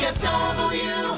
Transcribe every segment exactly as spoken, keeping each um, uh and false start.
F W.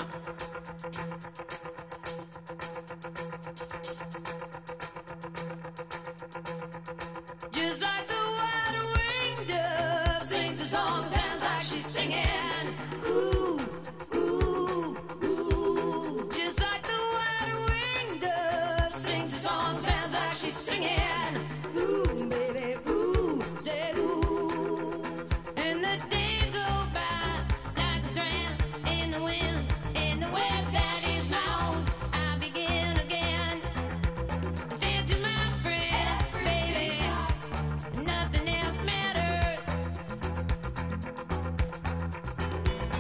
Just like the white-winged dove sings a song, sounds like she's singing. Ooh, ooh, ooh. Just like the white-winged dove sings a song, sounds like she's singing. Ooh, baby, ooh, say ooh. And the days go by like a strand in the wind, in the web that is my own. I begin again. Said to my friend, baby, nothing else matters.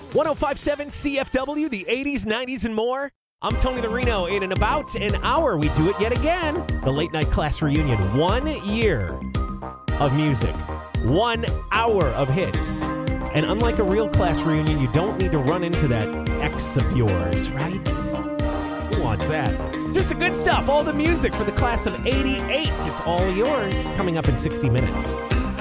one oh five point seven C F W, the eighties, nineties, and more. I'm Tony the Reno. In and about an hour, we do it yet again. The Late Night Class Reunion. One year of music. One hour of hits. And unlike a real class reunion, you don't need to run into that ex of yours, right? Who wants that? Just the good stuff. All the music for the class of eighty-eight. It's all yours. Coming up in sixty minutes.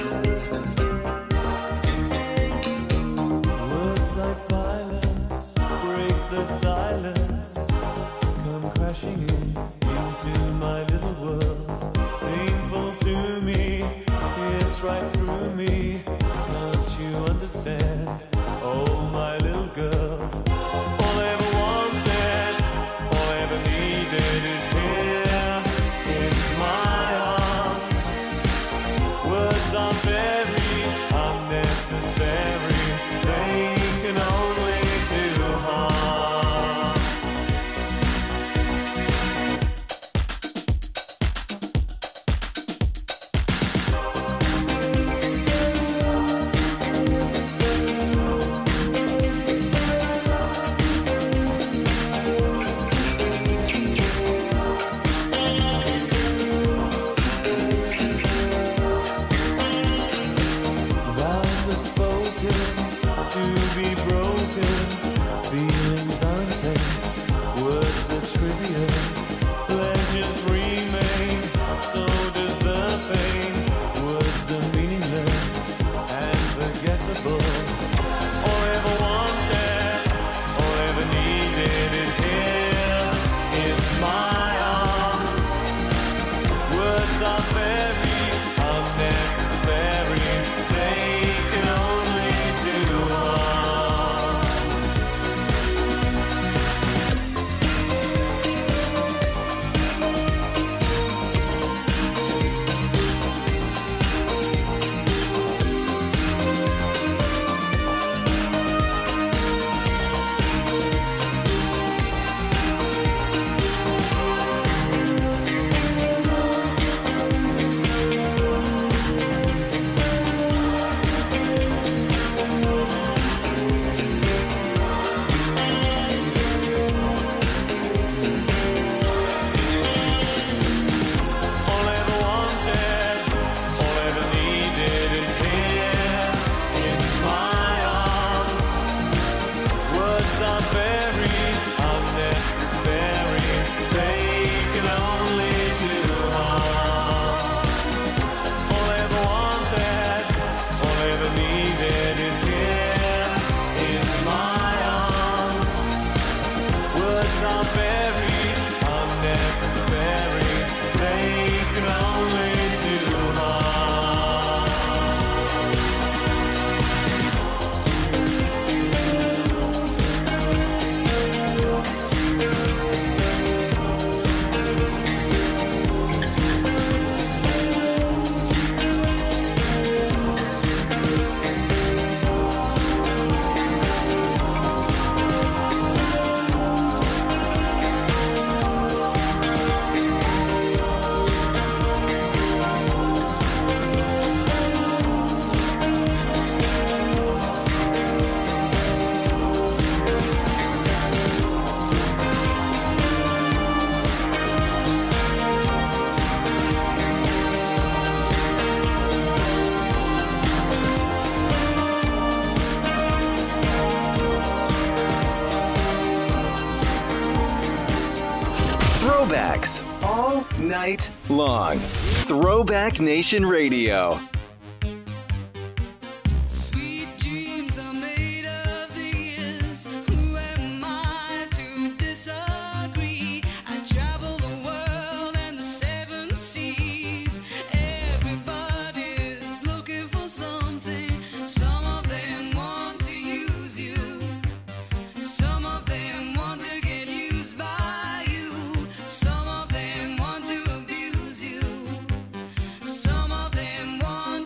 Words like violence break the silence. Come crashing in into my little world. Painful to me, it's right through me. Don't you understand? Oh, my little girl. All I ever wanted, all I ever needed is here in my arms. Words are very unnecessary. They can only do harm. Vows are spoken to be broken. Feelings are intense. Words are trivial. Pleasures remain. So does the pain. Words are meaningless and forgettable. All I ever wanted, all I ever needed is here in my arms. Words are very unnecessary. They can only do harm. All I ever wanted, all I ever needed is here in my arms. Words are very unnecessary. They can only do harm. All I ever wanted, all I ever needed is here in my arms. Words are very unnecessary. They can only do harm. Throwbacks all night long. Throwback Nation Radio. Sweet dreams are made of these. Who am I to disagree? I travel the world and the seven seas. Everybody's looking for something. Some of them want to use you. Some of them want to get used by you. Some of them want to abuse you. Some of them want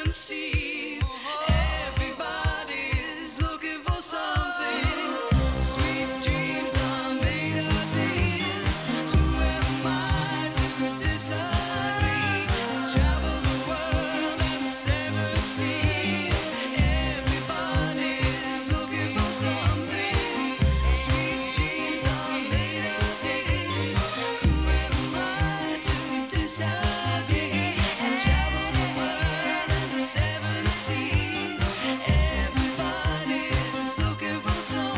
seven seas. Everybody's looking for something. Sweet dreams are made of these. Who am I to disagree? Travel the world and the seven seas. Everybody's looking for something. Sweet dreams are made of these. Who am I to disagree? And travel the world and the seven seas. Everybody's looking for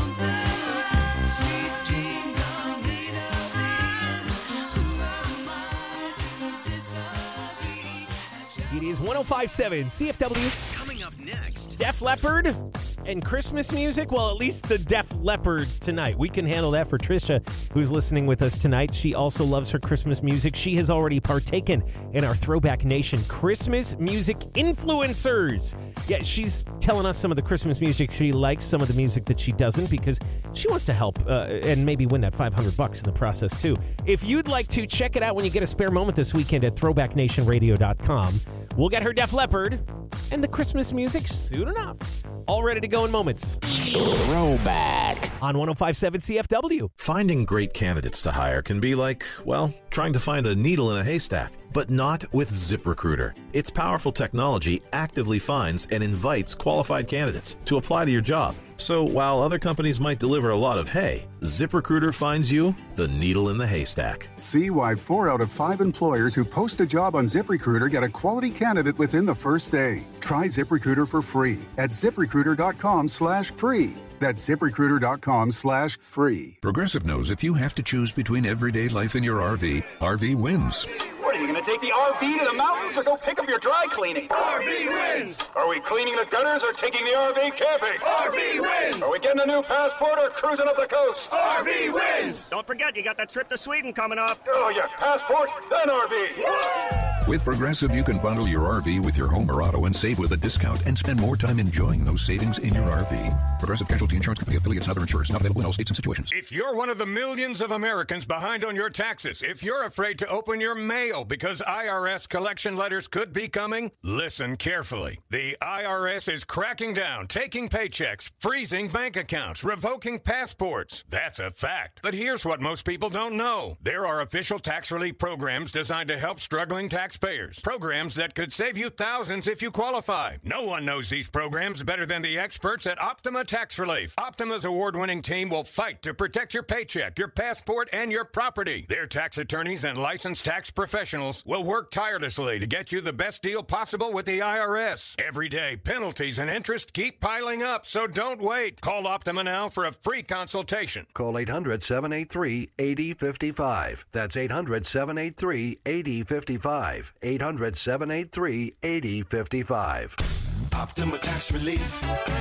something. Sweet dreams are made of these. Who am I to disagree? It is one oh five point seven C F W. Coming up next. Def Leppard and Christmas music. Well, at least the Def Leppard tonight. We can handle that for Trisha, who's listening with us tonight. She also loves her Christmas music. She has already partaken in our Throwback Nation Christmas music influencers. Yeah, she's telling us some of the Christmas music she likes, some of the music that she doesn't, because she wants to help uh, and maybe win that five hundred bucks in the process, too. If you'd like to, check it out when you get a spare moment this weekend at throwback nation radio dot com. We'll get her Def Leppard and the Christmas music soon enough. All ready to go in moments. Throwback on one oh five point seven C F W. Finding great candidates to hire can be like, well, trying to find a needle in a haystack, but not with ZipRecruiter. Its powerful technology actively finds and invites qualified candidates to apply to your job. So while other companies might deliver a lot of hay, ZipRecruiter finds you the needle in the haystack. See why four out of five employers who post a job on ZipRecruiter get a quality candidate within the first day. Try ZipRecruiter for free at ZipRecruiter.com slash free. That's ZipRecruiter.com slash free. Progressive knows if you have to choose between everyday life and your R V, R V wins. What, are you going to take the R V to the mountains or go pick up your dry cleaning? R V wins! Are we cleaning the gutters or taking the R V camping? R V wins! Are we getting a new passport or cruising up the coast? R V wins! Don't forget, you got that trip to Sweden coming up. Oh, yeah, passport, then R V. With Progressive, you can bundle your R V with your home or auto and save with a discount and spend more time enjoying those savings in your R V. Progressive Casualty Insurance Company affiliates and other insurers not available in all states and situations. If you're one of the millions of Americans behind on your taxes, if you're afraid to open your mail because I R S collection letters could be coming, listen carefully. The I R S is cracking down, taking paychecks, freezing bank accounts, revoking passports. That's a fact. But here's what most people don't know. There are official tax relief programs designed to help struggling taxpayers. Programs that could save you thousands if you qualify. No one knows these programs better than the experts at Optima Tax Relief. Optima's award-winning team will fight to protect your paycheck, your passport, and your property. Their tax attorneys and licensed tax professionals will work tirelessly to get you the best deal possible with the I R S. Every day, penalties and interest keep piling up, so don't wait. Call Optima now for a free consultation. Call eight hundred, seven eight three, eight zero five five. That's eight hundred, seven eight three, eight zero five five. eight hundred, seven eight three, eight zero five five. Optima Tax Relief.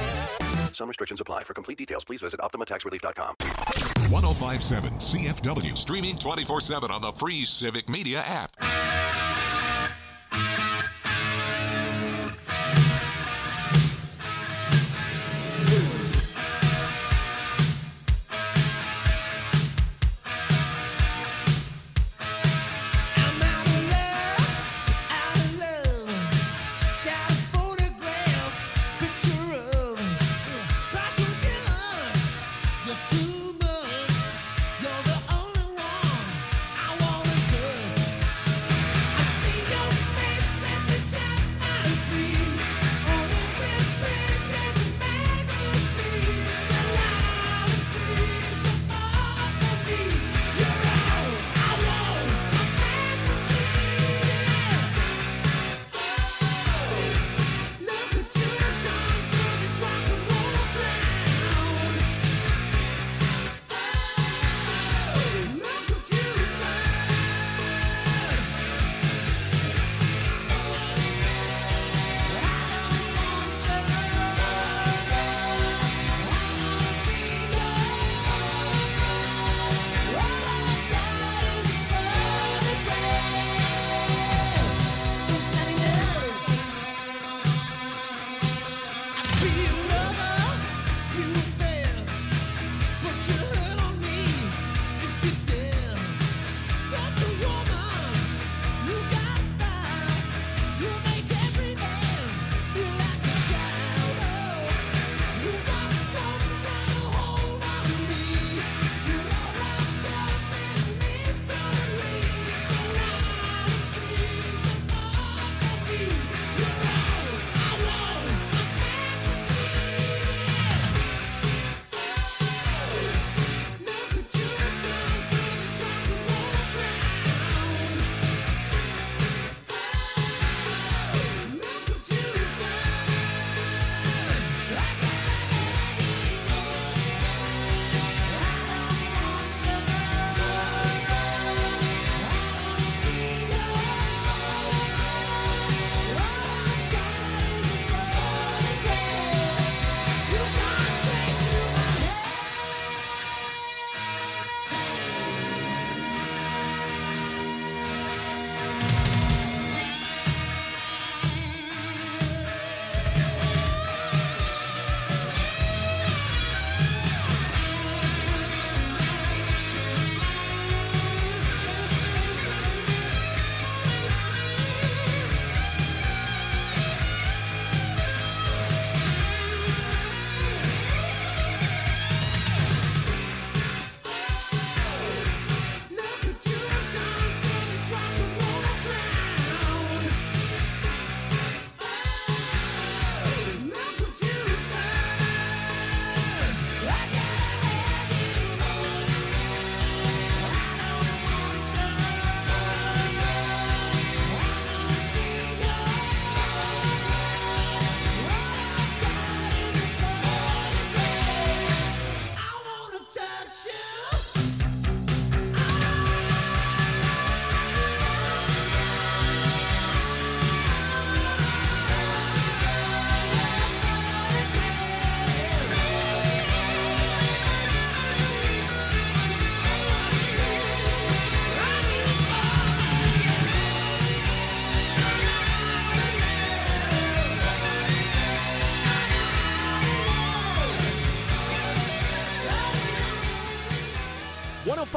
Some restrictions apply. For complete details, please visit optima tax relief dot com. one oh five point seven C F W, streaming twenty-four seven on the free Civic Media app. Too much. You're the only one I wanna touch.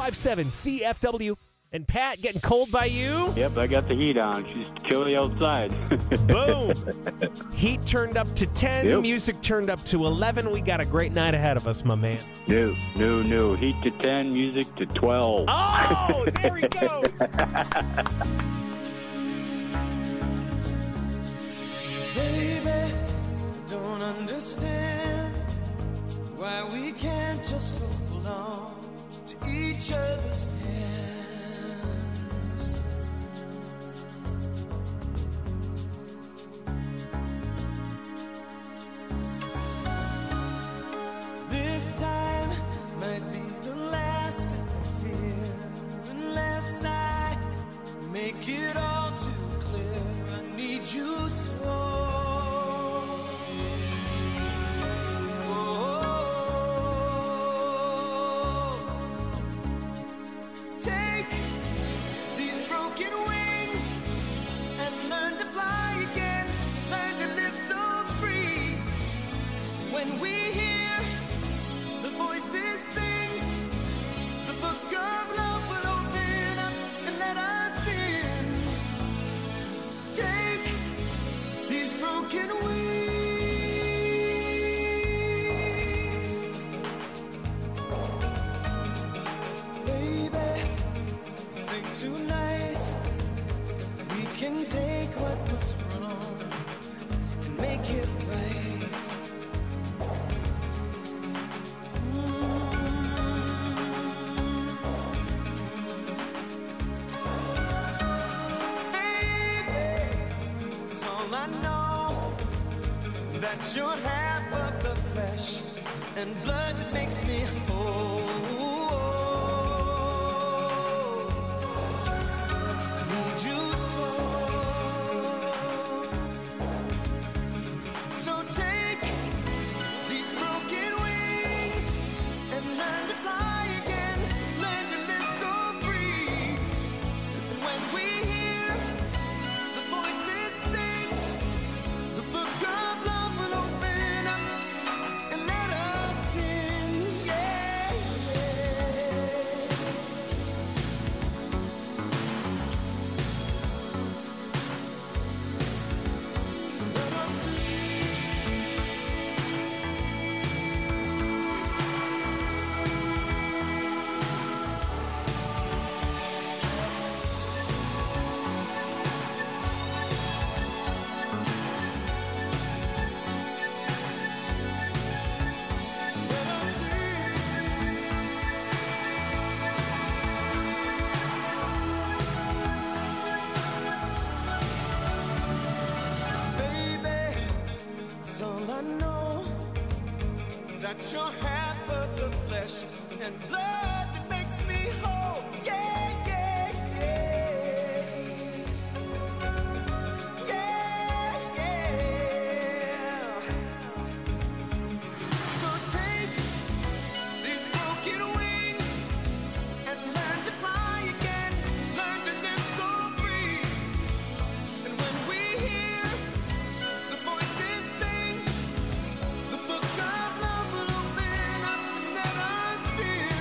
five seven C F W. And Pat, getting cold by you? Yep, I got the heat on. She's chilly outside. Boom. Heat turned up to ten. Yep. Music turned up to eleven. We got a great night ahead of us, my man. No, no, no. Heat to ten, music to twelve. Oh, there he goes. Baby, don't understand why we can't just hold on to each other's hands. This time might be the last I fear, unless I make it all too clear. I need you so. Take these broken wings and learn to fly again. Learn to live so free. When we hear the voices sing, the book of love will open up and let us in. Take these broken wings. Baby, think tonight we can take what was wrong and make it right. Baby, it's all I know, that you're half of the flesh and blood that makes me whole. I need you so. So take these broken wings and learn to fly again. Learn to live so free. When we hear the voices sing, the book of love will open up and let us in. Yeah, let us baby, it's all I know, that you're half of the flesh and blood that makes me whole. Yeah, yeah, yeah. Yeah, yeah. So take these broken wings and learn to fly again. Learn to live so free. And when we hear the voices sing, the book of love will open up and let us in.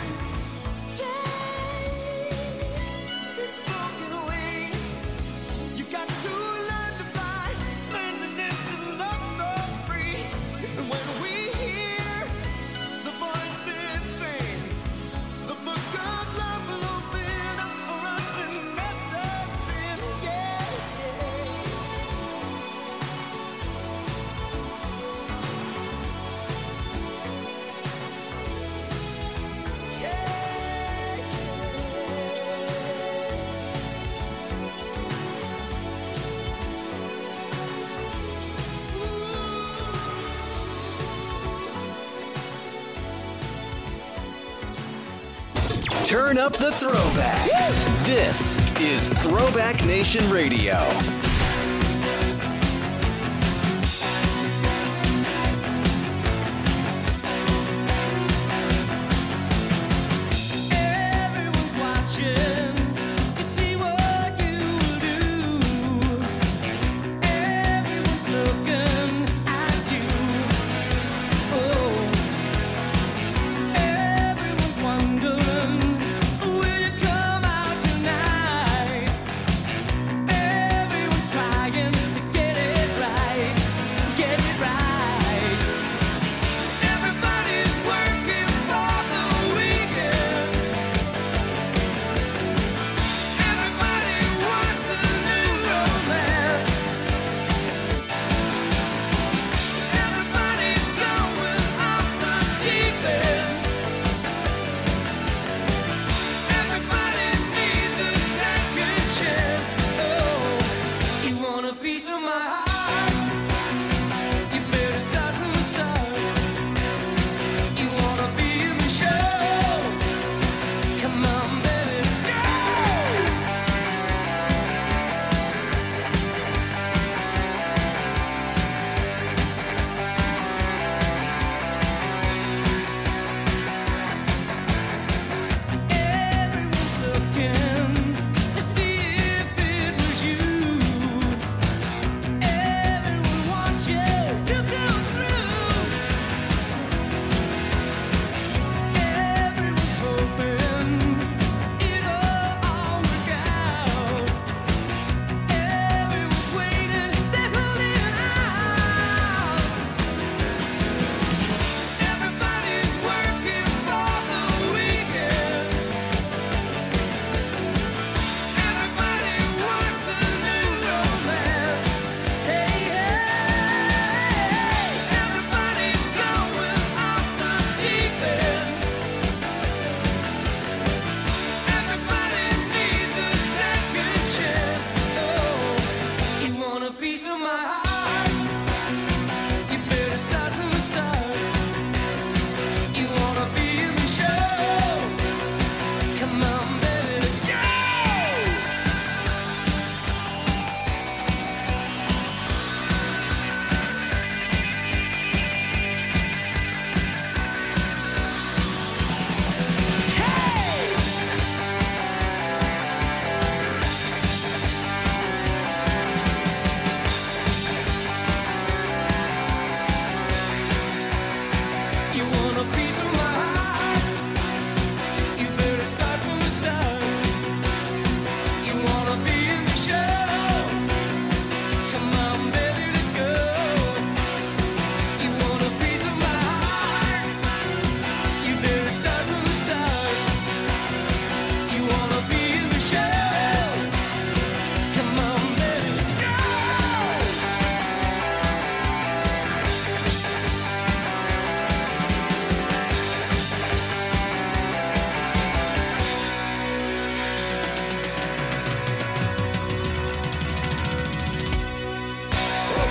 Take these broken wings. You got to learn to fly, learn to live and love so free. And when we hear the voices sing, the book of love will open up for us and let us in. Yeah, Turn up the throwbacks. This is Throwback Nation Radio. everyone's watching to see what you do. Everyone's looking at you. Oh, everyone's wondering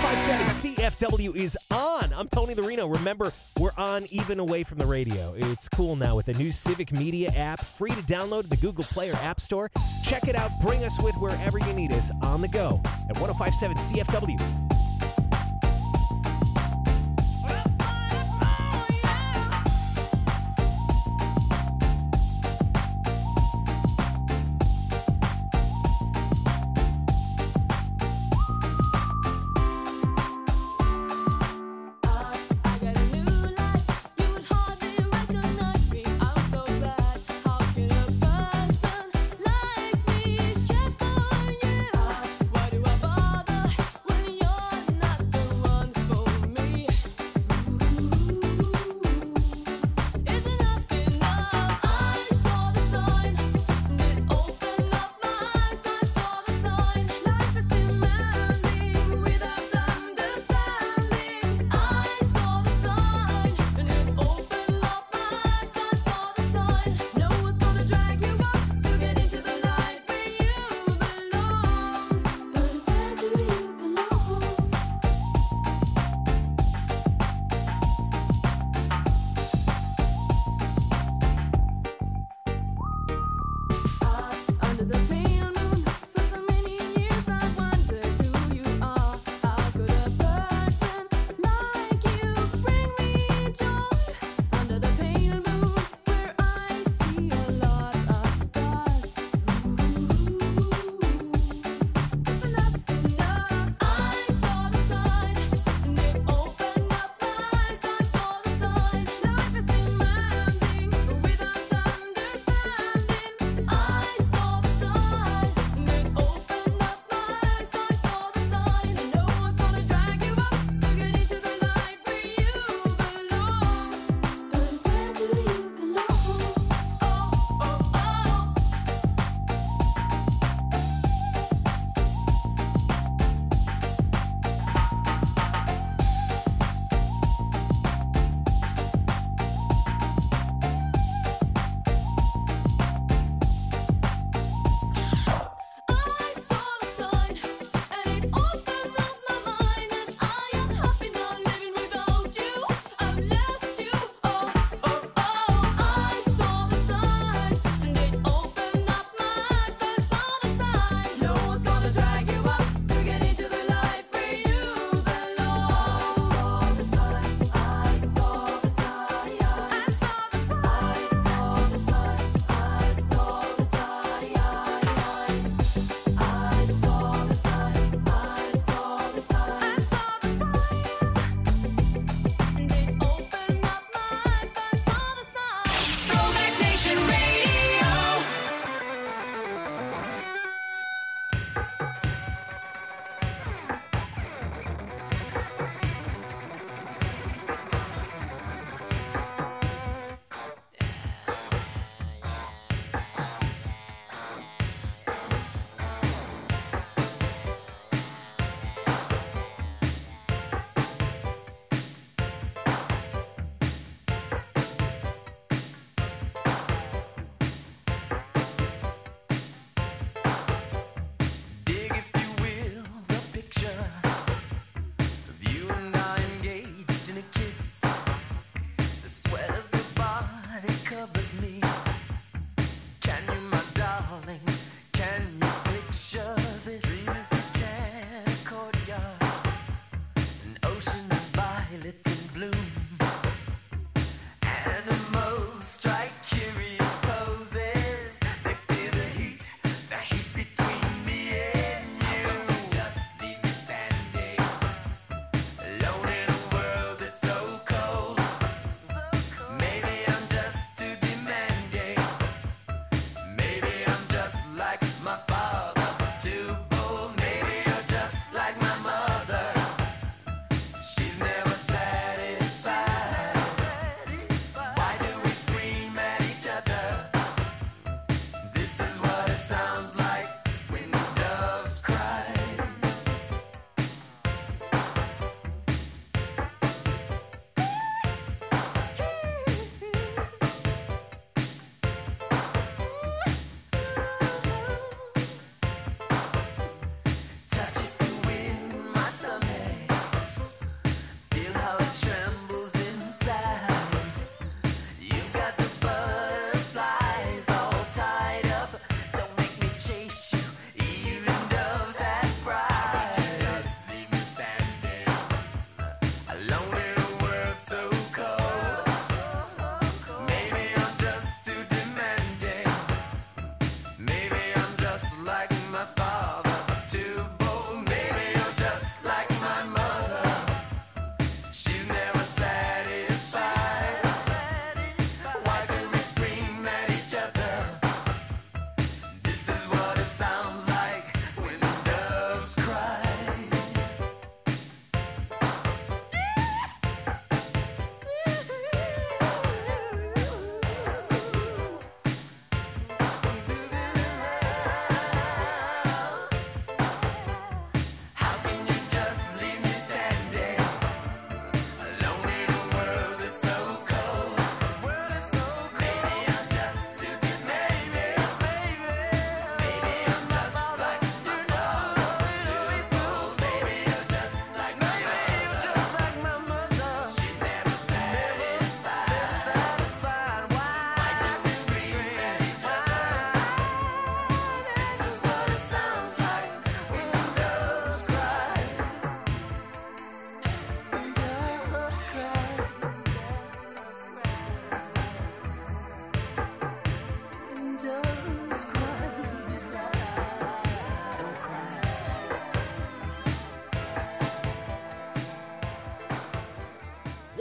five seven C F W is on. I'm Tony the Reno. Remember, we're on even away from the radio. It's cool now with the new Civic Media app, free to download at the Google Play or App Store. Check it out. Bring us with wherever you need us on the go at one oh five seven C F W. Check on you. Why do I bother when you're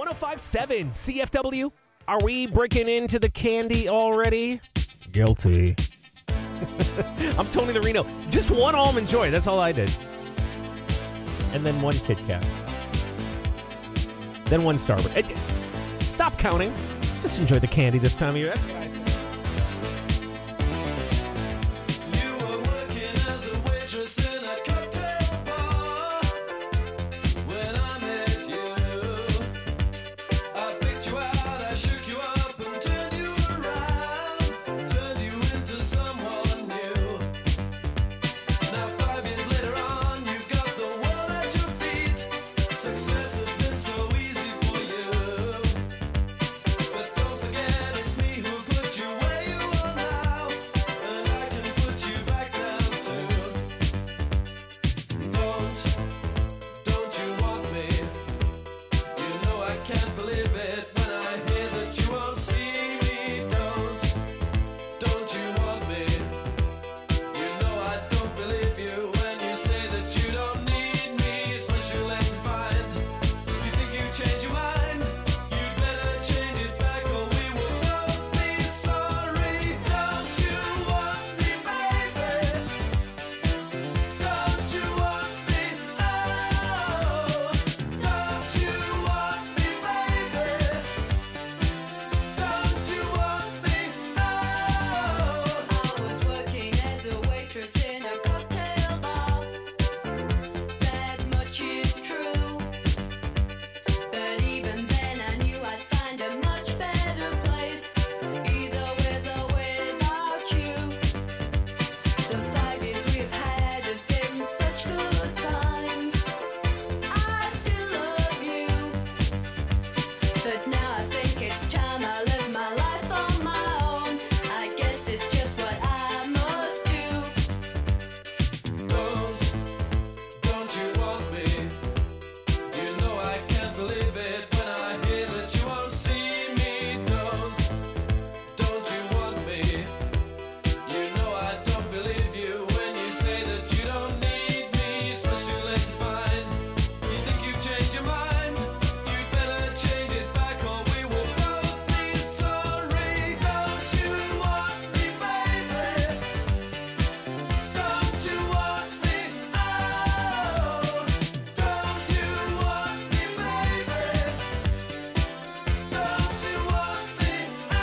one oh five point seven C F W. Are we breaking into the candy already? Guilty. I'm Tony the Reno. Just one Almond Joy. That's all I did. And then one Kit Kat. Then one Starburst. Stop counting. Just enjoy the candy this time of year. That's what I think. You were working as a waitress in a cocktail bar when I met you. I picked you out, I shook you up and turned you around, turned you into someone new. Now five years later on, you've got the world at your feet. Success has been so easy for you. But don't forget it's me who put you where you are now, and I can put you back down too. Don't, don't you want me? You know I can't believe it when I hear that you won't see me. Don't, don't you want me? You know I don't believe you when you say that you don't need me. It's much too late to find. You think you change your mind? You'd better change it back or we will both be sorry. Don't you want me, baby? Don't you want me? Oh, don't you want me, baby? Don't you want me? Oh, I was working as a waitress in a cocktail bar. That much is true. But even then I knew I'd find a much better place, either with or without you. The five years we've had have been such good times. I still love you. But now I think it's time I live my life on my own. I guess it's just what I must do. Don't, don't you want me? You know I can't believe it when I hear that you won't see me. Don't, don't you want me? You know I don't believe you when you say that you don't need me. It's much too late to find. You think you've changed your mind? You'd better change it back or we will both be sorry. Don't you want me, baby? Don't you want me? Oh, don't you want me, baby? Don't you want me? Oh.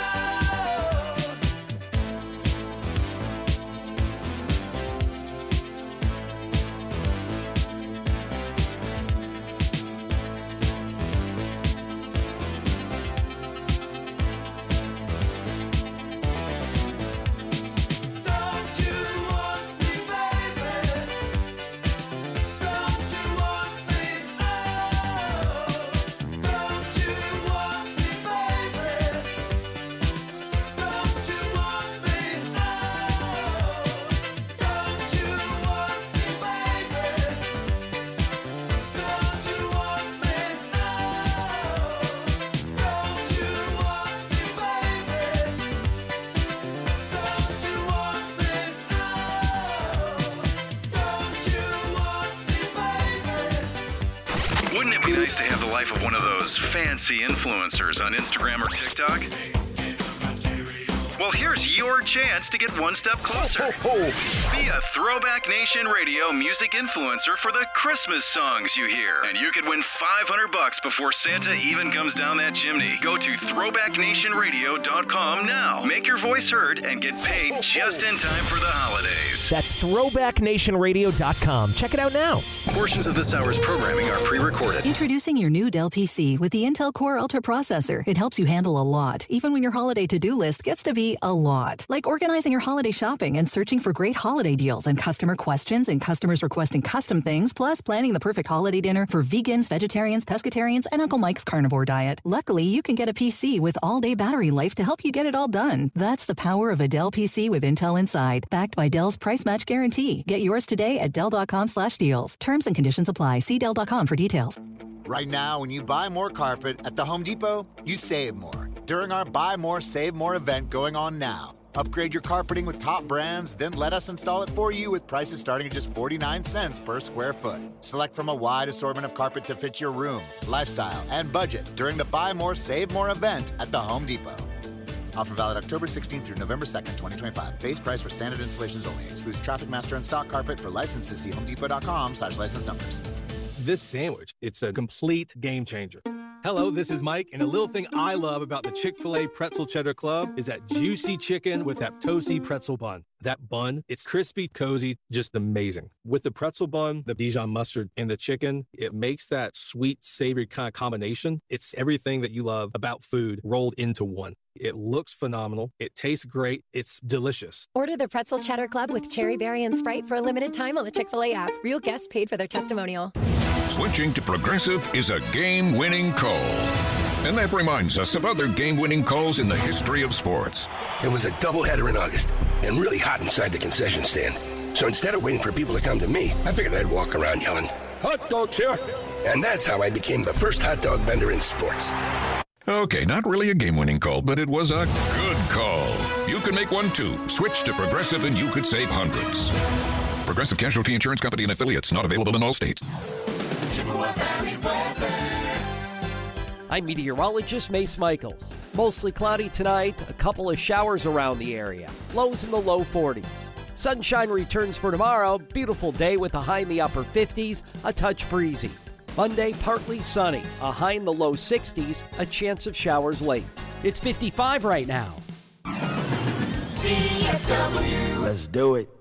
Don't you want me, baby? Don't you want me? Oh, don't you want me, baby? Don't you want me? Oh, don't you want me, baby? Don't you want me? Oh, don't you want me, baby? Don't you want me? Oh, don't you want me, baby? Wouldn't it be nice to have the life of one of those fancy influencers on Instagram or TikTok? Well, here's your chance to get one step closer. Be a Throwback Nation Radio music influencer for the Christmas songs you hear. And you could win five hundred bucks before Santa even comes down that chimney. Go to throwback nation radio dot com now. Make your voice heard and get paid just in time for the holidays. That's throwback nation radio dot com. Check it out now. Portions of this hour's programming are pre-recorded. Introducing your new Dell P C with the Intel Core Ultra processor. It helps you handle a lot, even when your holiday to-do list gets to be a lot. Like organizing your holiday shopping and searching for great holiday deals and customer questions and customers requesting custom things, plus planning the perfect holiday dinner for vegans, vegetarians, pescatarians, and Uncle Mike's carnivore diet. Luckily, you can get a P C with all-day battery life to help you get it all done. That's the power of a Dell P C with Intel inside, backed by Dell's price match guarantee. Get yours today at dell dot com slash deals. Terms and conditions apply. See dell dot com for details. Right now, when you buy more carpet at the Home Depot, you save more during our Buy More, Save More event going on now. Upgrade your carpeting with top brands, then let us install it for you with prices starting at just forty-nine cents per square foot. Select from a wide assortment of carpet to fit your room, lifestyle, and budget during the Buy More, Save More event at the Home Depot. Offer valid October sixteenth through November second, twenty twenty-five. Base price for standard installations only. Excludes Traffic Master and stock carpet. For licenses, see homedepot.com slash license numbers. This sandwich, it's a complete game changer. Hello, this is Mike, and a little thing I love about the Chick-fil-A Pretzel Cheddar Club is that juicy chicken with that toasty pretzel bun. That bun, it's crispy, cozy, just amazing. With the pretzel bun, the Dijon mustard, and the chicken, it makes that sweet, savory kind of combination. It's everything that you love about food rolled into one. It looks phenomenal. It tastes great. It's delicious. Order the Pretzel Cheddar Club with cherry berry and Sprite for a limited time on the Chick-fil-A app. Real guests paid for their testimonial. Switching to Progressive is a game-winning call. And that reminds us of other game-winning calls in the history of sports. It was a doubleheader in August and really hot inside the concession stand. So instead of waiting for people to come to me, I figured I'd walk around yelling, "Hot dogs here!" And that's how I became the first hot dog vendor in sports. Okay, not really a game-winning call, but it was a good call. You can make one too. Switch to Progressive and you could save hundreds. Progressive Casualty Insurance Company and affiliates, not available in all states. I'm meteorologist Mace Michaels. Mostly cloudy tonight, a couple of showers around the area. Lows in the low forties. Sunshine returns for tomorrow. Beautiful day with a high in the upper fifties, a touch breezy. Monday, partly sunny, a high in the low sixties, a chance of showers late. It's fifty-five right now. C F W. Let's do it.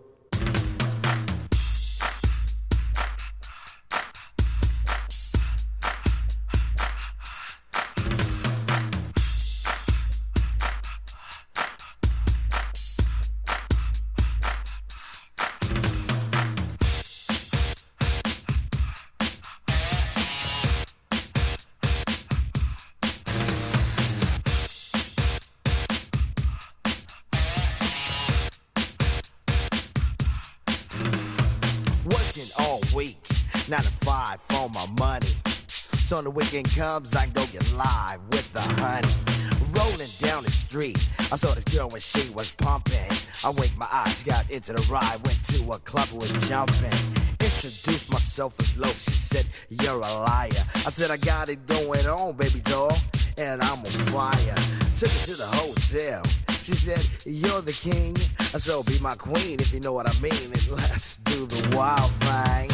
Nine to five for my money. So when the weekend comes, I can go get live with the honey. Rolling down the street, I saw this girl when she was pumping. I winked my eyes, got into the ride, went to a club, was jumping. Introduced myself as low, she said, "You're a liar." I said, "I got it going on, baby doll, and I'm on fire." Took her to the hotel. She said, "You're the king, so be my queen if you know what I mean, and let's do the wild thing."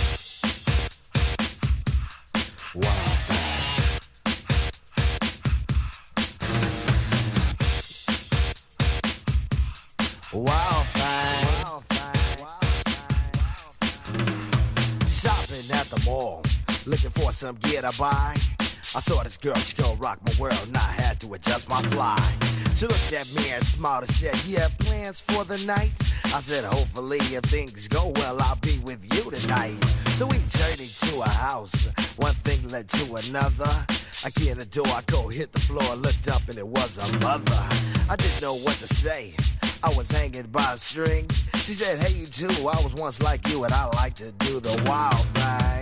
Wild thing. Wild thing. Wild thing. Shopping at the mall, looking for some gear to buy. I saw this girl, she gon' rock my world, and I had to adjust my fly. She looked at me and smiled and said, "You have plans for the night?" I said, "Hopefully if things go well, I'll be with you tonight." So we journeyed to a house, one thing led to another. I get in the door, I go hit the floor, looked up and it was a mother. I didn't know what to say, I was hanging by a string. She said, "Hey you too, I was once like you and I like to do the wild thing."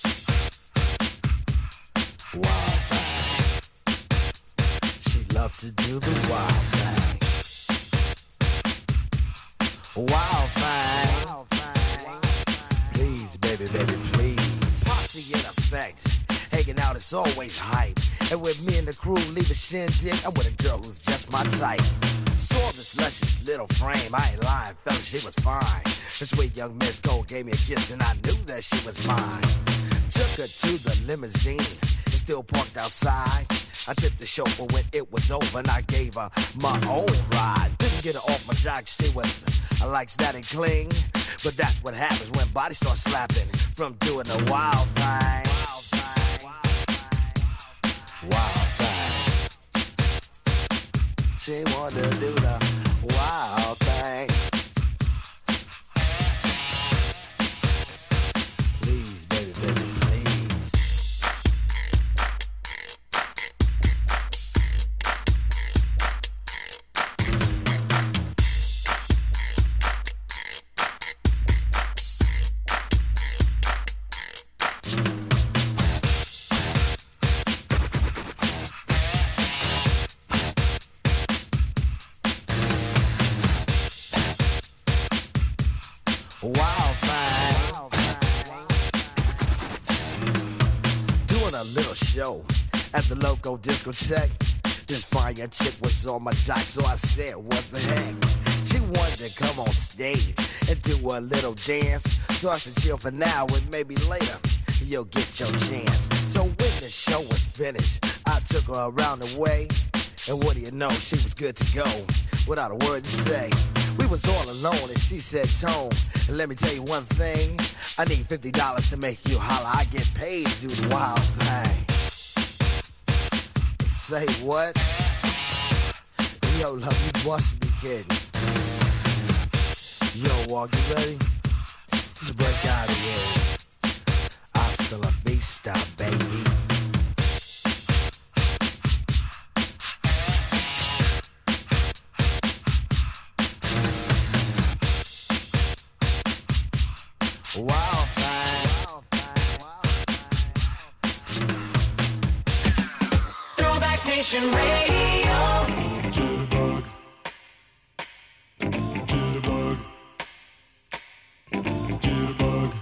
Wild thing. She loved to do the wild thing. Wild thing. Wild thing. Please, baby, baby, please. Posse in effect. Hanging out is always hype. And with me and the crew leave a shindig, I'm with a girl who's just my type. Saw this luscious little frame, I ain't lying, fella, she was fine. This sweet young Miss Cole gave me a kiss and I knew that she was mine. Took her to the limousine, it's still parked outside. I tipped the chauffeur when it was over and I gave her my own ride. Didn't get her off my jock, she was, I likes that and cling. But that's what happens when bodies start slapping from doing the wild thing. Wild thing. Wild thing. She wanted to do the wild thing. Please, baby, baby, please. a little show at the local discotheque. This fine young chick was on my jock, so I said, what the heck? She wanted to come on stage and do a little dance. So I said, chill for now and maybe later you'll get your chance. So when the show was finished, I took her around the way. And what do you know, she was good to go without a word to say. We was all alone and she said, Tone, let me tell you one thing. I need fifty dollars to make you holler. I get paid to do the wild thing. Say what? Yo, love, you must be kidding. Yo, Walk, you ready? Just break out of here. Hasta la vista, baby. Wow, fine. Throwback Nation Radio. Jitterbug. Jitterbug. Jitterbug.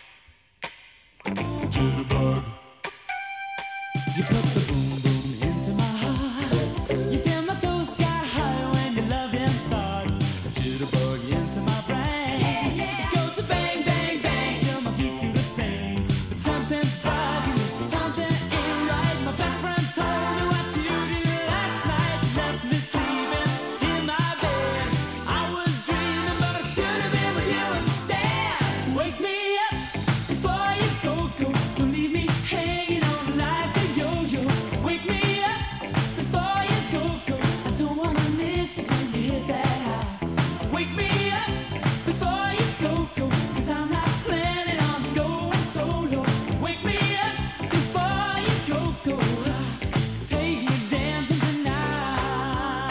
Jitterbug. You put the boom boom into my heart. You send my soul sky high when your loving starts. Jitterbug into my brain. It goes to bang bang bang till my feet do the same. But something's bugging me, something ain't right. My best friend told me what you did last night. You left me sleeping in my bed. I was dreaming, but I should have been with you instead. Wake me up before you go, go. Don't leave me hanging on like a yo-yo. Wake me up before you go, go. I don't wanna miss it when you hit that high. Wake me up before you go, go. Cause I'm not planning on going solo. Wake me up before you go, go. Take me dancing tonight.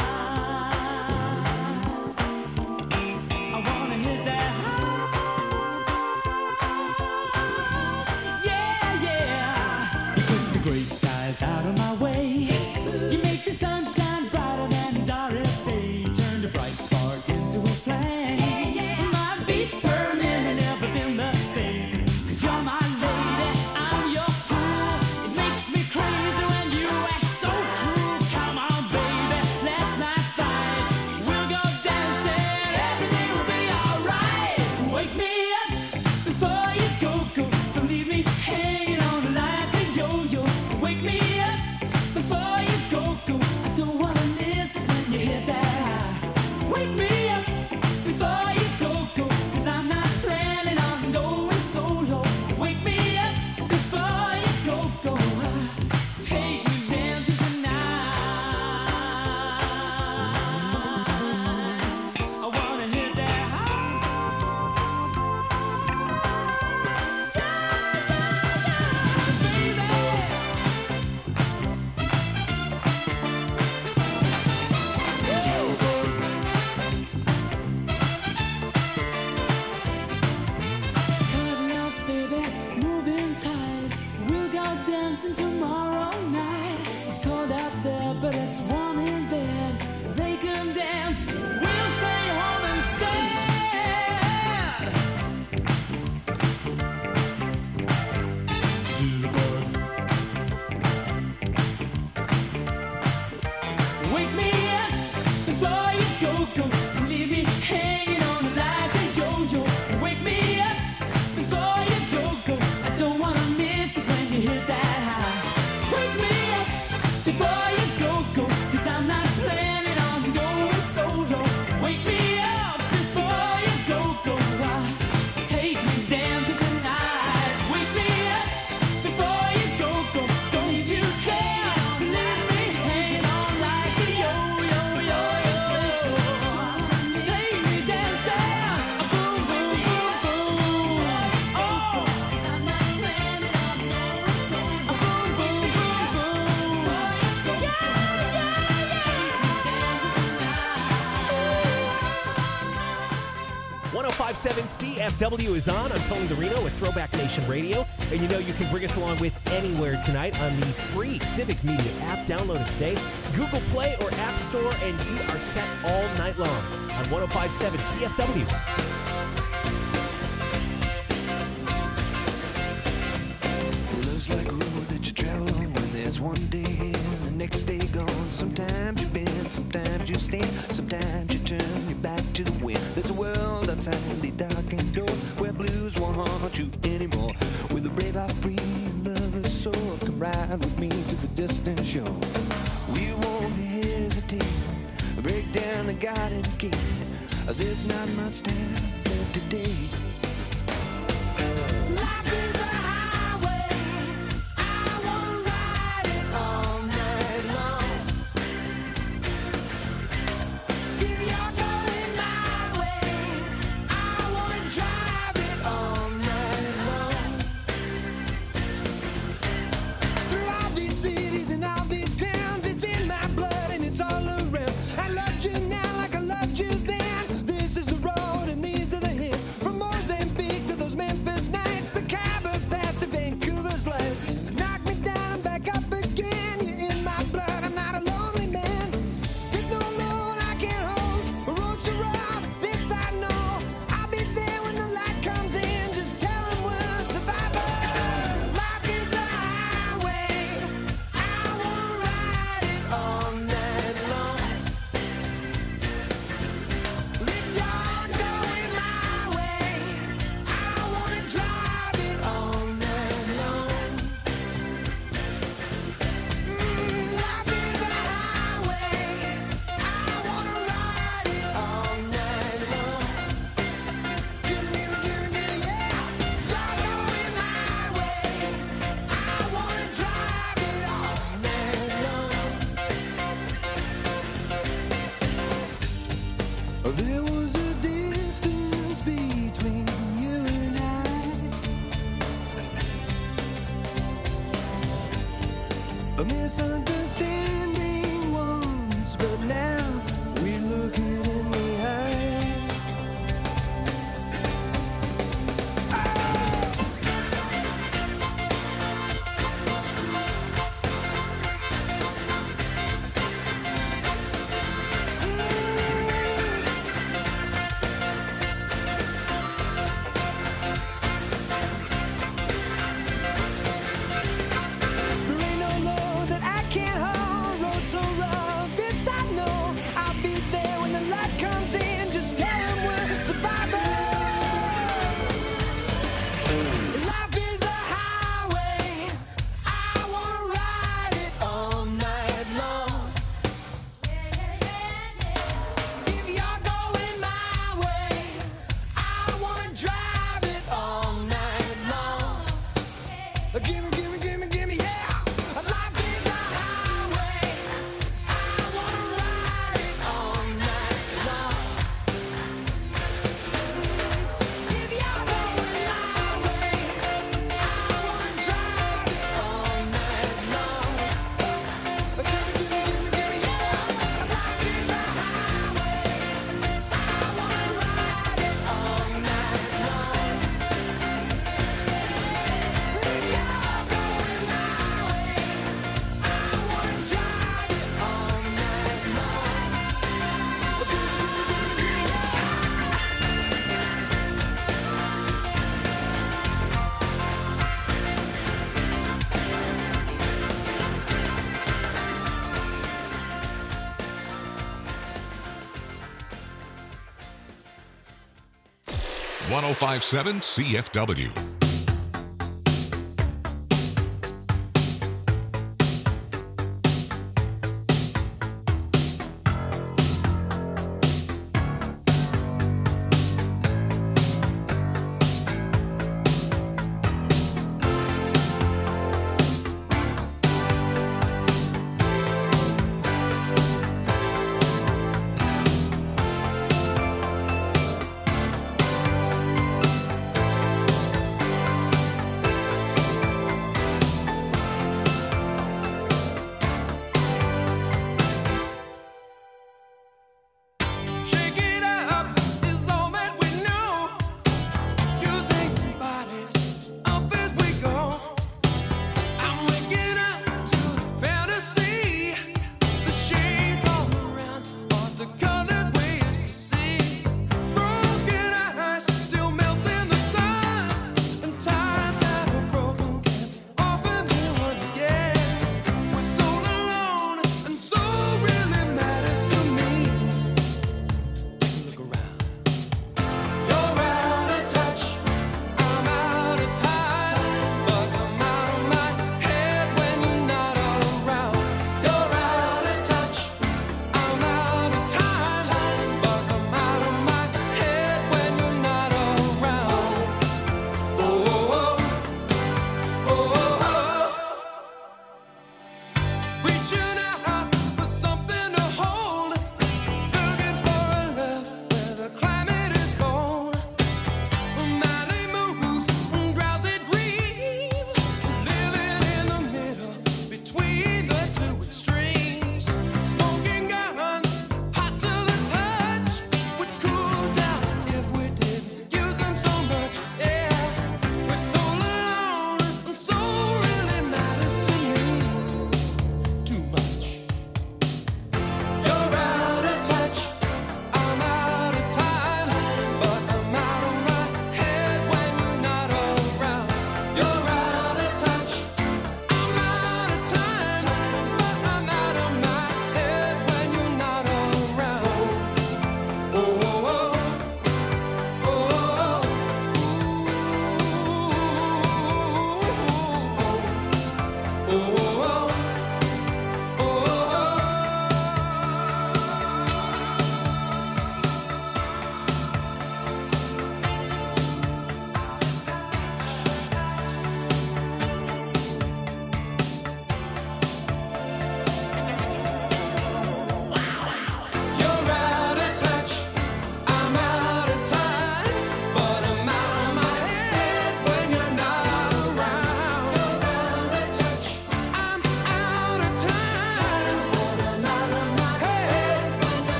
I wanna hit that high. Yeah, yeah. You put the gray skies out of my way. You make the sunshine brighter than Doris Day. Turned a bright spark into a flame. My beats per minute never been the same. Cause you're my lady, I'm your fool. It makes me crazy when you act so cruel. Come on, baby, let's not fight. We'll go dancing, everything will be alright. Wake me up before you go, go. Don't leave me hanging on like a yo-yo. Wake me up before you go, go. I don't wanna miss it when you hit that high. Wake me up before you go, go. Cause I'm not planning on going solo. Wake me up before you go, go. Take me dancing tonight. I wanna hit that high. Cuddle up, baby, moving tight. We'll go dancing tomorrow night. It's cold out there, but it's warm in bed. They can dance, we'll stay home instead. Wake me up before you go, go. Don't leave me hanging on like a yo-yo. Wake me up before you go, go. I don't wanna miss it when you hit that high. Wake me up before you go, go. Cause I'm not planning on going solo. Wake me up before you go, go. Take me dancing tonight. Wake me up before you go, go. Don't you care to leave me hanging on like a yo-yo, yo-yo. Take me dancing, boom, boom, boom, boom. Oh, 'cause I'm not planning on going solo. Boom, boom, boom, boom. Yeah, yeah, yeah. one oh five point seven C F W is on. I'm Tony the Reno with Throwback Nation Radio. And you know you can bring us along with anywhere tonight on the free Civic Media app. Download it today. Google Play or App Store, and you are set all night long on one oh five point seven C F W. Love's like a road that you travel Cause one day and the next day gone. Sometimes you bend, sometimes you stand, sometimes you turn your back to the wind. There's a world outside the darkened door where blues won't haunt you anymore. With a brave heart free and lover's soul, come ride with me to the distant shore. We won't hesitate, break down the garden gate. There's not much time left today. Life is a highway, I wanna ride it all night long. If you're going my way, I wanna drive it all night long. Through all these cities and all these towns, it's in my blood and it's all around. I loved you now like I loved you then. This is the road and these are the hills. From Mozambique to those Memphis nights, the Khyber Pass to Vancouver's lights. Knock me down and back up again. You're in my blood, I'm not a lonely man. There's no load I can't hold. The road's so rough, this I know. I'll be there when the light comes in. Just tell them we're survivors. Life is a highway, I wanna ride it all night long. If you're going my way, I wanna drive it all night long. Mm, life is a highway, I wanna ride it all night long. Give me, give me, give me, yeah. You're going my way, I wanna drive it all night long. There was a distance between you and I, a misunderstanding once, but now we're looking in the eye. There ain't no load that I can't hold. Road so rough, this I know. I'll be there when the light comes in. Just tell them we're survivors. Life is a highway, I wanna ride it all night long. If you're going my way, I wanna drive it all night long. Gimme, gimme, gimme, gimme, yeah. Life is a highway, I wanna ride it all night long. If you're going my way, I wanna drive it all night long. Gimme, gimme, gimme, gimme, yeah. Life is a highway, I wanna ride it all night long. If you're going my way, I wanna drive it all night long. one oh five point seven C F W.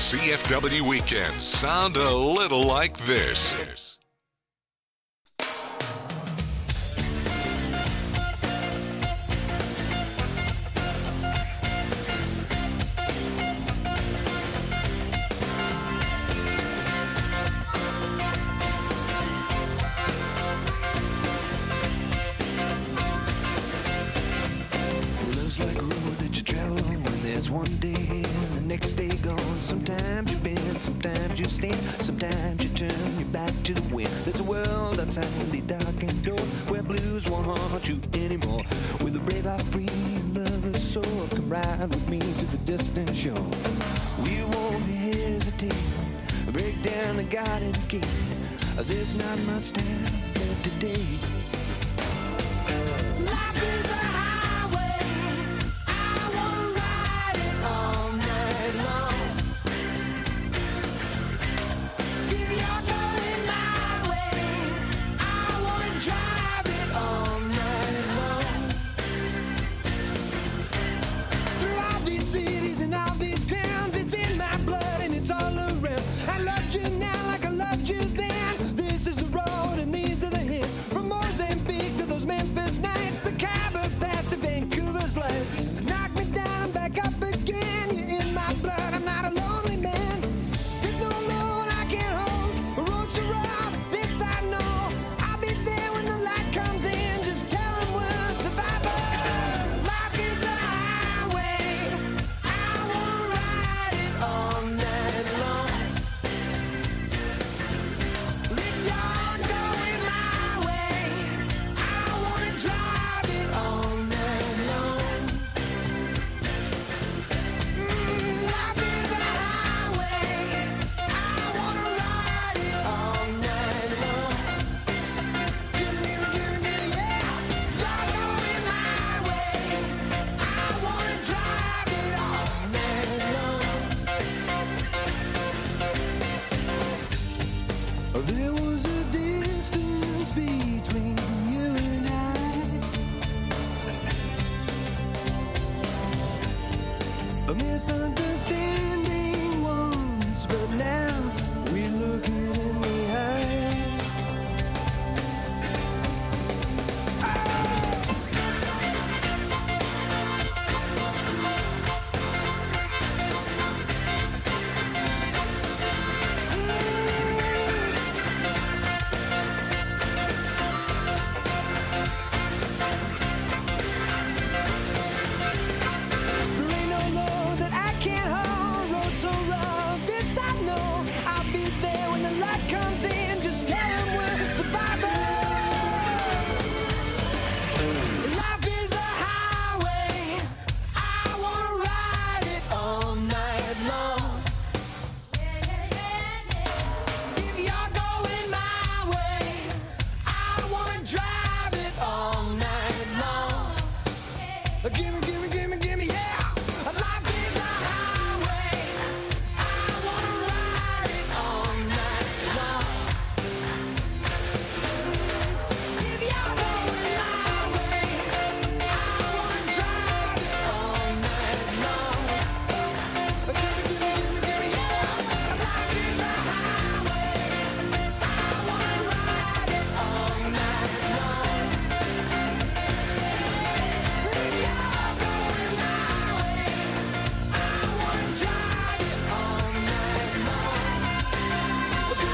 C F W weekends sound a little like this. Love's like a road that you travel on when there's one day and the next day gone. Sometimes you bend, sometimes you stand, sometimes you turn your back to the wind. There's a world outside the darkened door where blues won't haunt you anymore. With a brave heart, free and lover's soul, come ride with me to the distant shore. We won't hesitate, break down the garden gate. There's not much time left today. Life is a highway, I wanna ride it all night long. If you're going my way, I wanna drive it all night long. Through all these cities and all these towns, it's in my blood and it's all around. I loved you now like I loved you then. This is the road and these are the hills. From Mozambique to those Memphis nights, the Khyber Pass to Vancouver's lights. Knock me down and back up again. You're in my blood, I'm not a lonely man. There's no load I can't hold. The road's so rough, this I know. I'll be there when the light comes in. Just tell them we're survivors. Life is a highway, I wanna ride it all night long. If you're going my way, I wanna drive it all night long. Mm, life is a highway, I wanna ride it all night long. Give me, give me, yeah. You're going my way, I wanna drive it all night long. There was a distance between you and I, a misunderstanding once, but now